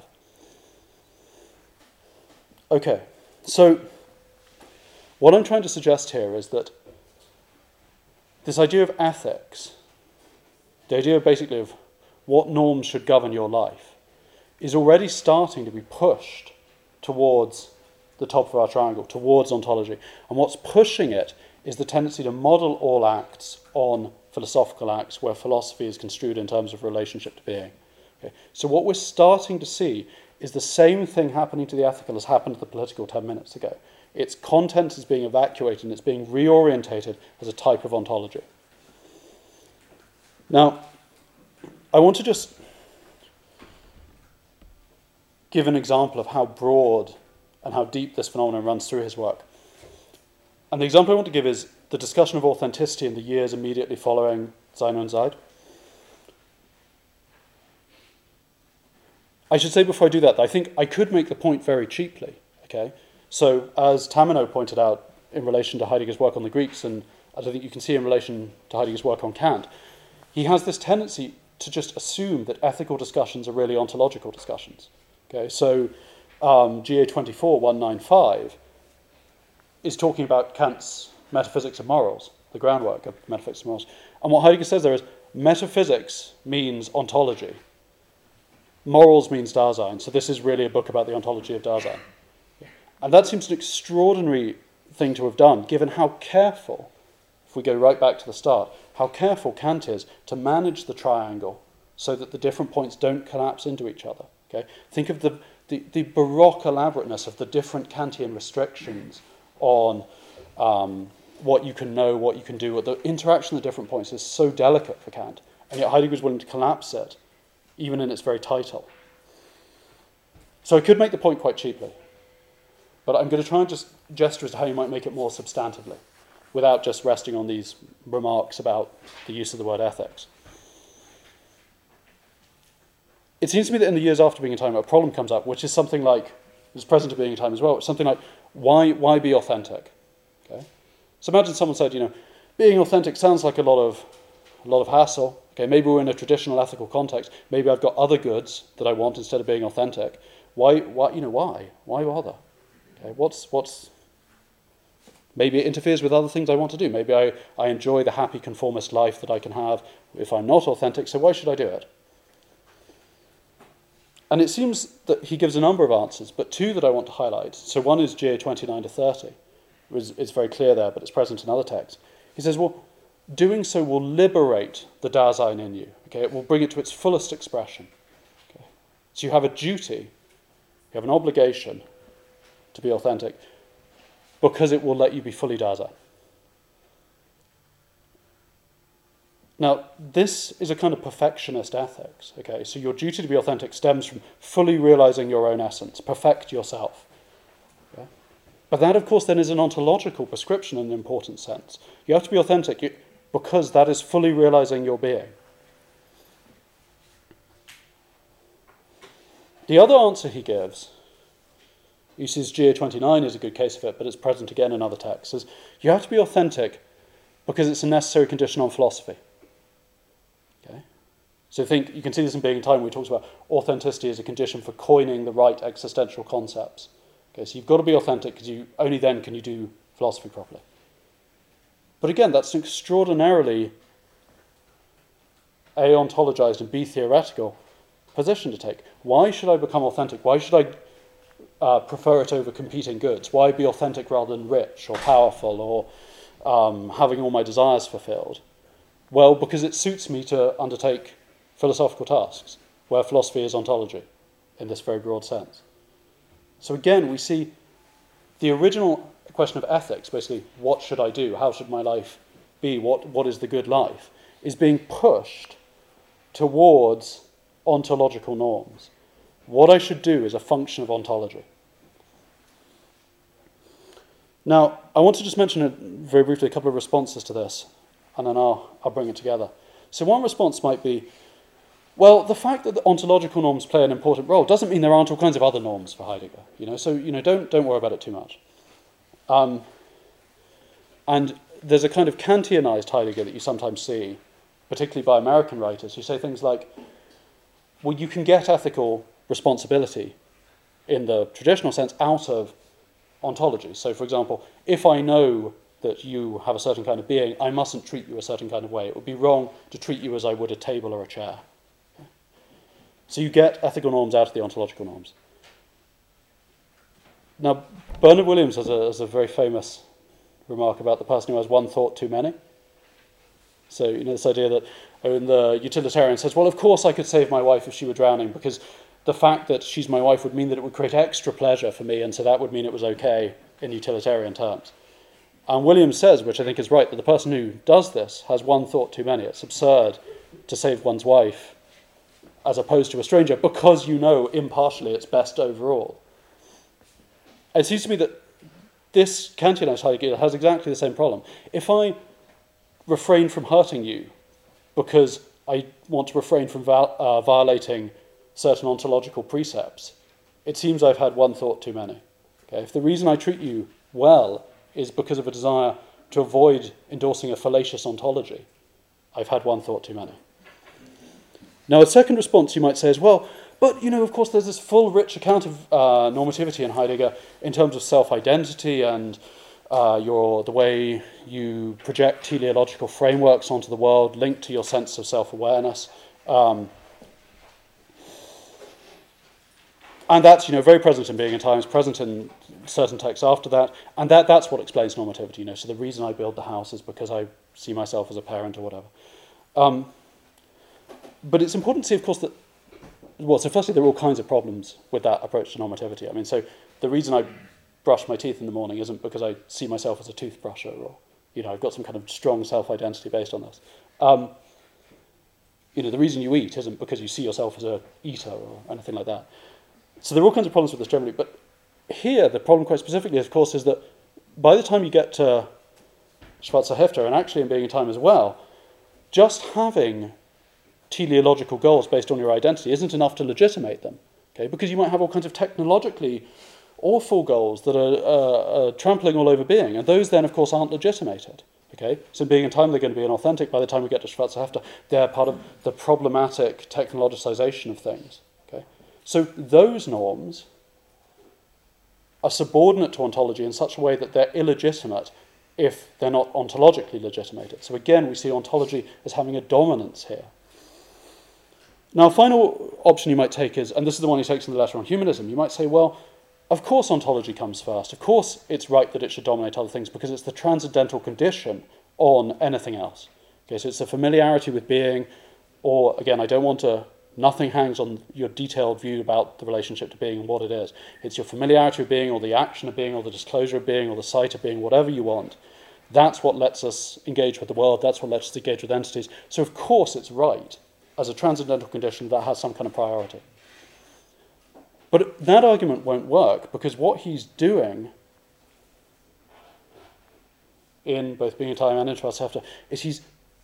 Okay, so what I'm trying to suggest here is that this idea of ethics, the idea basically of what norms should govern your life, is already starting to be pushed towards the top of our triangle, towards ontology. And what's pushing it is the tendency to model all acts on philosophical acts where philosophy is construed in terms of relationship to being. Okay? So what we're starting to see is the same thing happening to the ethical as happened to the political ten minutes ago. Its content is being evacuated and it's being reorientated as a type of ontology. Now, I want to just give an example of how broad and how deep this phenomenon runs through his work. And the example I want to give is the discussion of authenticity in the years immediately following Sein und Zeit. I should say before I do that, I think I could make the point very cheaply, okay? So, as Tamino pointed out in relation to Heidegger's work on the Greeks, and as I think you can see in relation to Heidegger's work on Kant, he has this tendency to just assume that ethical discussions are really ontological discussions. Okay, so um, G A twenty-four one ninety-five is talking about Kant's metaphysics of morals, the groundwork of metaphysics of morals. And what Heidegger says there is, metaphysics means ontology. Morals means Dasein. So this is really a book about the ontology of Dasein. And that seems an extraordinary thing to have done, given how careful, if we go right back to the start, how careful Kant is to manage the triangle so that the different points don't collapse into each other. Okay? Think of the, the, the Baroque elaborateness of the different Kantian restrictions on um, what you can know, what you can do. The interaction of the different points is so delicate for Kant, and yet Heidegger was willing to collapse it, even in its very title. So I could make the point quite cheaply. But I'm going to try and just gesture as to how you might make it more substantively, without just resting on these remarks about the use of the word ethics. It seems to me that in the years after Being in Time, a problem comes up, which is something like, is present to Being in Time as well, it's something like, why, why be authentic? Okay? So imagine someone said, you know, being authentic sounds like a lot of, a lot of hassle. Okay, maybe we're in a traditional ethical context. Maybe I've got other goods that I want instead of being authentic. Why, why, you know, why? Why bother? Okay, what's, what's, maybe it interferes with other things I want to do. Maybe I, I enjoy the happy conformist life that I can have if I'm not authentic, so why should I do it? And it seems that he gives a number of answers, but two that I want to highlight. So one is G A twenty-nine to thirty. It's, it's very clear there, but it's present in other texts. He says, well, doing so will liberate the Dasein in you. Okay, it will bring it to its fullest expression. Okay. So you have a duty, you have an obligation to be authentic, because it will let you be fully Dasein. Now, this is a kind of perfectionist ethics. Okay, so your duty to be authentic stems from fully realizing your own essence, perfect yourself. Okay? But that, of course, then is an ontological prescription in an important sense. You have to be authentic. You, because that is fully realizing your being. The other answer he gives, uses G A twenty-nine is a good case of it, but it's present again in other texts, is you have to be authentic because it's a necessary condition on philosophy. Okay? So think, you can see this in Being and Time, where he talks about authenticity as a condition for coining the right existential concepts. Okay, so you've got to be authentic because you only then can you do philosophy properly. But again, that's an extraordinarily A, ontologized, and B, theoretical position to take. Why should I become authentic? Why should I uh, prefer it over competing goods? Why be authentic rather than rich or powerful or um, having all my desires fulfilled? Well, because it suits me to undertake philosophical tasks, where philosophy is ontology, in this very broad sense. So again, we see the original question of ethics, basically, what should I do? How should my life be? What, what is the good life? Is being pushed towards ontological norms. What I should do is a function of ontology. Now, I want to just mention a, very briefly a couple of responses to this, and then I'll, I'll bring it together. So one response might be, well, the fact that the ontological norms play an important role doesn't mean there aren't all kinds of other norms for Heidegger. You know, so you know, don't don't worry about it too much. Um, and there's a kind of Kantianized Heidegger that you sometimes see, particularly by American writers, who say things like, well, you can get ethical responsibility in the traditional sense out of ontology. So, for example, if I know that you have a certain kind of being, I mustn't treat you a certain kind of way. It would be wrong to treat you as I would a table or a chair. So you get ethical norms out of the ontological norms. Now, Bernard Williams has a, has a very famous remark about the person who has one thought too many. So, you know, this idea that when the utilitarian says, well, of course I could save my wife if she were drowning, because the fact that she's my wife would mean that it would create extra pleasure for me, and so that would mean it was okay in utilitarian terms. And Williams says, which I think is right, that the person who does this has one thought too many. It's absurd to save one's wife as opposed to a stranger, because you know impartially it's best overall. It seems to me that this Kantianized Heidegger has exactly the same problem. If I refrain from hurting you because I want to refrain from val- uh, violating certain ontological precepts, it seems I've had one thought too many. Okay? If the reason I treat you well is because of a desire to avoid endorsing a fallacious ontology, I've had one thought too many. Now, a second response you might say is, well, but, you know, of course, there's this full, rich account of uh, normativity in Heidegger in terms of self-identity and uh, your the way you project teleological frameworks onto the world linked to your sense of self-awareness. Um, and that's, you know, very present in Being and Time, it's present in certain texts after that, and that, that's what explains normativity, you know, so the reason I build the house is because I see myself as a parent or whatever. Um, but it's important to see, of course, that well, so firstly, there are all kinds of problems with that approach to normativity. I mean, so the reason I brush my teeth in the morning isn't because I see myself as a toothbrusher or, you know, I've got some kind of strong self-identity based on this. Um, you know, the reason you eat isn't because you see yourself as a eater or anything like that. So there are all kinds of problems with this generally, but here the problem quite specifically, of course, is that by the time you get to Schwarzer Hefter, and actually in Being and Time as well, just having teleological goals based on your identity isn't enough to legitimate them, okay? Because you might have all kinds of technologically awful goals that are uh, uh, trampling all over being, and those then, of course, aren't legitimated, okay? So in Being and Time, they're going to be inauthentic. By the time we get to Schwarzer Hefter, they're part of the problematic technologicization of things, okay? So those norms are subordinate to ontology in such a way that they're illegitimate if they're not ontologically legitimated. So again, we see ontology as having a dominance here. Now, a final option you might take is, and this is the one he takes in the letter on humanism, you might say, well, of course ontology comes first. Of course it's right that it should dominate other things because it's the transcendental condition on anything else. Okay, so it's a familiarity with being, or again, I don't want to, nothing hangs on your detailed view about the relationship to being and what it is. It's your familiarity with being, or the action of being, or the disclosure of being, or the sight of being, whatever you want. That's what lets us engage with the world. That's what lets us engage with entities. So of course it's right as a transcendental condition that has some kind of priority. But that argument won't work because what he's doing in both Being and Time and in Schwarzer Hefter is he's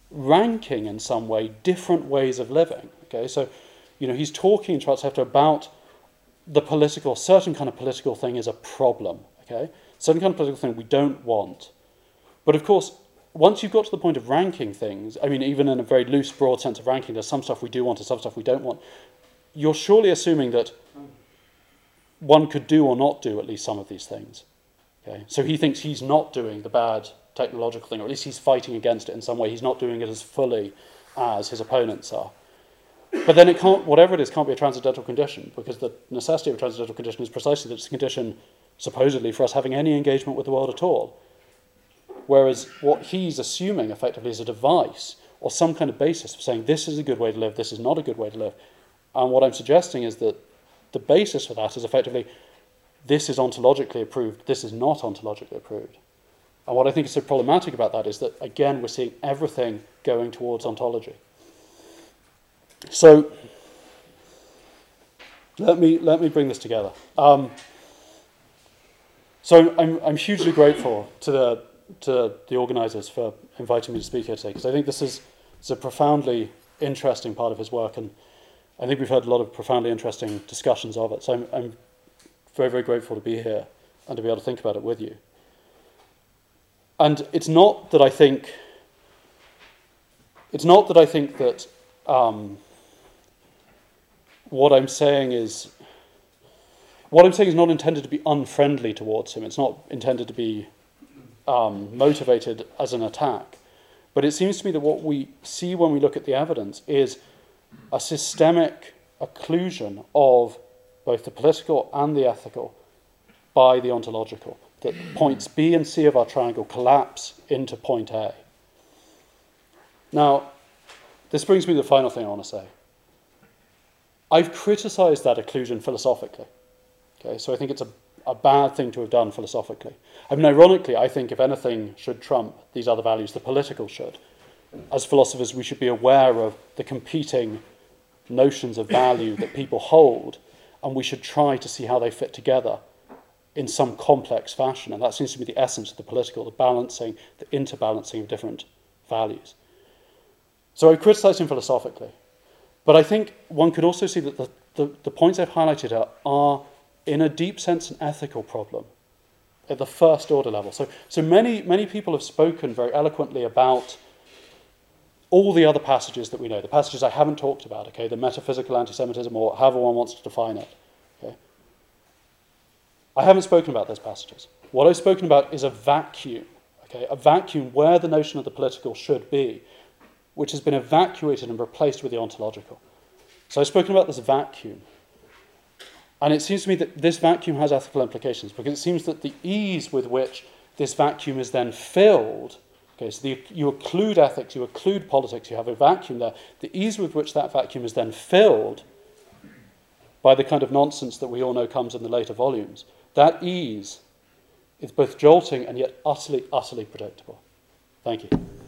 ranking in some way different ways of living. Okay, so, you know, he's talking in Schwarzhefter about the political, certain kind of political thing is a problem. Okay, certain kind of political thing we don't want. But of course, once you've got to the point of ranking things, I mean, even in a very loose, broad sense of ranking, there's some stuff we do want and some stuff we don't want. You're surely assuming that one could do or not do at least some of these things. Okay, so he thinks he's not doing the bad technological thing, or at least he's fighting against it in some way. He's not doing it as fully as his opponents are. But then it can't, whatever it is, can't be a transcendental condition, because the necessity of a transcendental condition is precisely that it's a condition, supposedly, for us having any engagement with the world at all. Whereas what he's assuming, effectively, is a device, or some kind of basis for saying this is a good way to live, this is not a good way to live. And what I'm suggesting is that the basis for that is effectively, this is ontologically approved, this is not ontologically approved. And what I think is so problematic about that is that, again, we're seeing everything going towards ontology. So, let me, let me bring this together. Um, so I'm, I'm hugely grateful to the, to the organisers for inviting me to speak here today, because I think this is it's a profoundly interesting part of his work, and I think we've had a lot of profoundly interesting discussions of it. So I'm, I'm very, very grateful to be here and to be able to think about it with you. And it's not that I think, it's not that I think that um, what I'm saying is, what I'm saying is not intended to be unfriendly towards him. It's not intended to be um, motivated as an attack. But it seems to me that what we see when we look at the evidence is a systemic occlusion of both the political and the ethical by the ontological. That points B and C of our triangle collapse into point A. Now, this brings me to the final thing I want to say. I've criticised that occlusion philosophically. Okay, so I think it's a, a bad thing to have done philosophically. I mean, ironically, I think if anything should trump these other values, the political should. As philosophers, we should be aware of the competing notions of value that people hold, and we should try to see how they fit together in some complex fashion. And that seems to be the essence of the political, the balancing, the interbalancing of different values. So I criticise him philosophically. But I think one could also see that the, the, the points I've highlighted are, are, in a deep sense, an ethical problem at the first order level. So, so many, many people have spoken very eloquently about all the other passages that we know, the passages I haven't talked about, okay, the metaphysical anti-Semitism, or however one wants to define it. Okay. I haven't spoken about those passages. What I've spoken about is a vacuum, okay, a vacuum where the notion of the political should be, which has been evacuated and replaced with the ontological. So I've spoken about this vacuum. And it seems to me that this vacuum has ethical implications, because it seems that the ease with which this vacuum is then filled, okay, so the, you occlude ethics, you occlude politics, you have a vacuum there, the ease with which that vacuum is then filled by the kind of nonsense that we all know comes in the later volumes, that ease is both jolting and yet utterly, utterly predictable. Thank you.